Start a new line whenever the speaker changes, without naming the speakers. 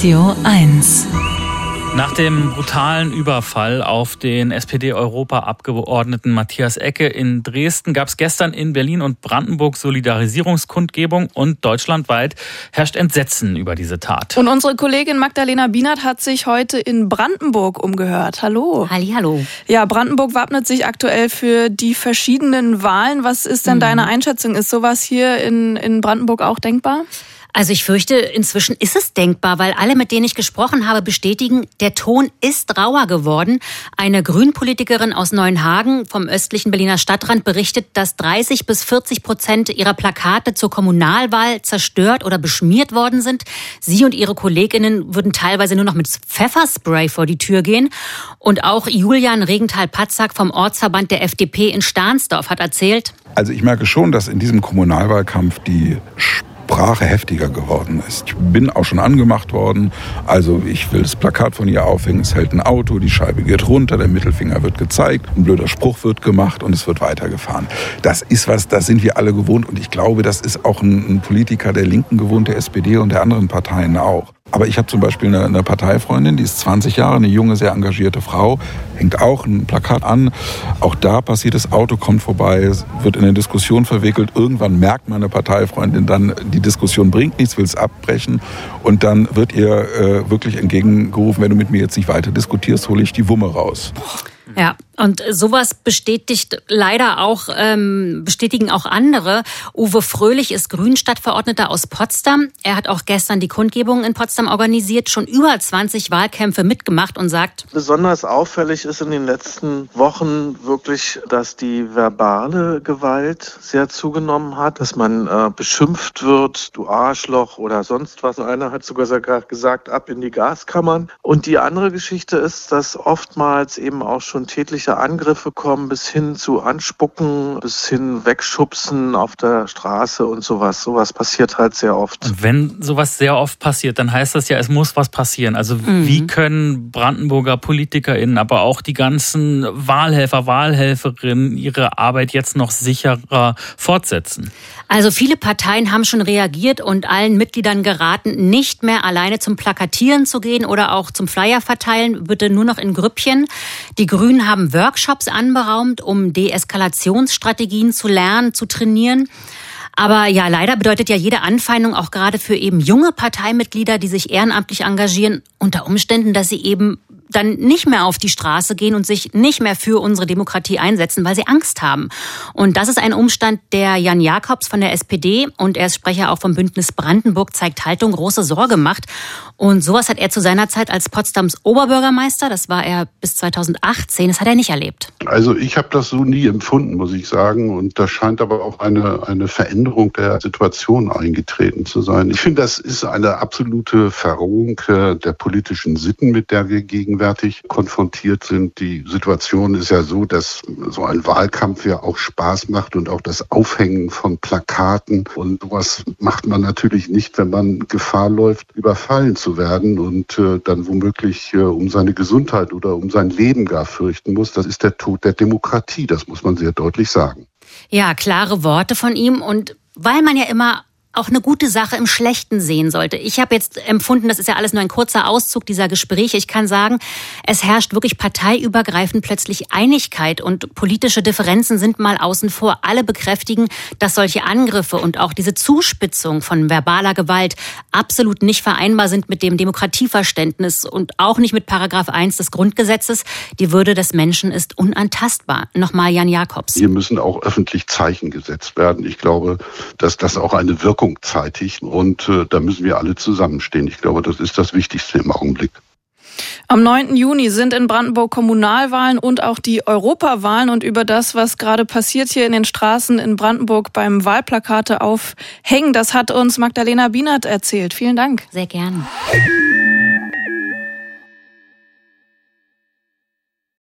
Radio 1.
Nach dem brutalen Überfall auf den SPD-Europaabgeordneten Matthias Ecke in Dresden gab es gestern in Berlin und Brandenburg Solidarisierungskundgebung und deutschlandweit herrscht Entsetzen über diese Tat.
Und unsere Kollegin Magdalena Bienert hat sich heute in Brandenburg umgehört. Hallo.
Hallihallo.
Ja, Brandenburg wappnet sich aktuell für die verschiedenen Wahlen. Was ist denn deine Einschätzung? Ist sowas hier in Brandenburg auch denkbar?
Also ich fürchte, inzwischen ist es denkbar, weil alle, mit denen ich gesprochen habe, bestätigen, der Ton ist rauer geworden. Eine Grünpolitikerin aus Neuenhagen vom östlichen Berliner Stadtrand berichtet, dass 30-40% ihrer Plakate zur Kommunalwahl zerstört oder beschmiert worden sind. Sie und ihre Kolleginnen würden teilweise nur noch mit Pfefferspray vor die Tür gehen. Und auch Julian Regenthal-Patzak vom Ortsverband der FDP in Stahnsdorf hat erzählt:
Also ich merke schon, dass in diesem Kommunalwahlkampf die Sprache heftiger geworden ist. Ich bin auch schon angemacht worden. Also ich will das Plakat von ihr aufhängen, es hält ein Auto, die Scheibe geht runter, der Mittelfinger wird gezeigt, ein blöder Spruch wird gemacht und es wird weitergefahren. Das ist was, das sind wir alle gewohnt und ich glaube, das ist auch ein Politiker der Linken gewohnt, der SPD und der anderen Parteien auch. Aber ich habe zum Beispiel eine Parteifreundin, die ist 20 Jahre, eine junge, sehr engagierte Frau, hängt auch ein Plakat an. Auch da passiert, das Auto kommt vorbei, es wird in eine Diskussion verwickelt. Irgendwann merkt meine Parteifreundin dann, die Diskussion bringt nichts, will es abbrechen. Und dann wird ihr wirklich entgegengerufen, wenn du mit mir jetzt nicht weiter diskutierst, hole ich die Wumme raus.
Ja, und sowas bestätigen auch andere. Uwe Fröhlich ist Grünstadtverordneter aus Potsdam. Er hat auch gestern die Kundgebung in Potsdam organisiert, schon über 20 Wahlkämpfe mitgemacht und sagt:
Besonders auffällig ist in den letzten Wochen wirklich, dass die verbale Gewalt sehr zugenommen hat, dass man beschimpft wird, du Arschloch oder sonst was. Einer hat sogar gesagt, ab in die Gaskammern. Und die andere Geschichte ist, dass oftmals eben auch schon tätliche Angriffe kommen, bis hin zu Anspucken, bis hin Wegschubsen auf der Straße und sowas. Sowas passiert halt sehr oft.
Und wenn sowas sehr oft passiert, dann heißt das ja, es muss was passieren. Also wie können Brandenburger PolitikerInnen, aber auch die ganzen Wahlhelfer, Wahlhelferinnen ihre Arbeit jetzt noch sicherer fortsetzen?
Also viele Parteien haben schon reagiert und allen Mitgliedern geraten, nicht mehr alleine zum Plakatieren zu gehen oder auch zum Flyer verteilen, bitte nur noch in Grüppchen. Die Grünen haben Workshops anberaumt, um Deeskalationsstrategien zu lernen, zu trainieren. Aber ja, leider bedeutet ja jede Anfeindung auch gerade für eben junge Parteimitglieder, die sich ehrenamtlich engagieren, unter Umständen, dass sie eben dann nicht mehr auf die Straße gehen und sich nicht mehr für unsere Demokratie einsetzen, weil sie Angst haben. Und das ist ein Umstand, der Jan Jacobs von der SPD, und er ist Sprecher auch vom Bündnis Brandenburg zeigt Haltung, große Sorge macht. Und sowas hat er zu seiner Zeit als Potsdams Oberbürgermeister, das war er bis 2018, das hat er nicht erlebt.
Also ich habe das so nie empfunden, muss ich sagen. Und da scheint aber auch eine Veränderung der Situation eingetreten zu sein. Ich finde, das ist eine absolute Verrohung der politischen Sitten, mit der wir gegenwärtig konfrontiert sind. Die Situation ist ja so, dass so ein Wahlkampf ja auch Spaß macht und auch das Aufhängen von Plakaten. Und sowas macht man natürlich nicht, wenn man Gefahr läuft, überfallen zu werden und dann womöglich um seine Gesundheit oder um sein Leben gar fürchten muss. Das ist der Tod der Demokratie, das muss man sehr deutlich sagen.
Ja, klare Worte von ihm, und weil man ja immer auch eine gute Sache im Schlechten sehen sollte. Ich habe jetzt empfunden, das ist ja alles nur ein kurzer Auszug dieser Gespräche. Ich kann sagen, es herrscht wirklich parteiübergreifend plötzlich Einigkeit und politische Differenzen sind mal außen vor. Alle bekräftigen, dass solche Angriffe und auch diese Zuspitzung von verbaler Gewalt absolut nicht vereinbar sind mit dem Demokratieverständnis und auch nicht mit Paragraph 1 des Grundgesetzes. Die Würde des Menschen ist unantastbar. Nochmal Jan Jacobs.
Hier müssen auch öffentlich Zeichen gesetzt werden. Ich glaube, dass das auch eine Wirkung zeitig und da müssen wir alle zusammenstehen. Ich glaube, das ist das Wichtigste im Augenblick.
Am 9. Juni sind in Brandenburg Kommunalwahlen und auch die Europawahlen, und über das, was gerade passiert hier in den Straßen in Brandenburg beim Wahlplakate aufhängen, das hat uns Magdalena Bienert erzählt. Vielen Dank.
Sehr gerne.